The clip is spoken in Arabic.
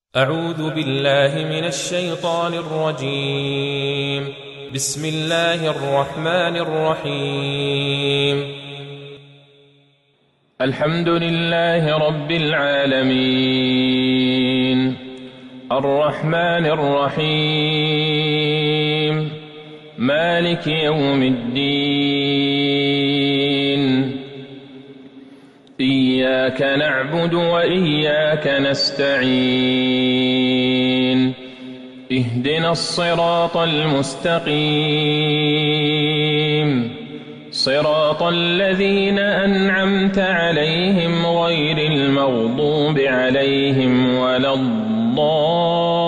أعوذ بالله من الشيطان الرجيم. بسم الله الرحمن الرحيم. الحمد لله رب العالمين، الرحمن الرحيم، مالك يوم الدين. إياك نعبد وإياك نستعين. اهدنا الصراط المستقيم، صراط الذين أنعمت عليهم غير المغضوب عليهم ولا الضالين.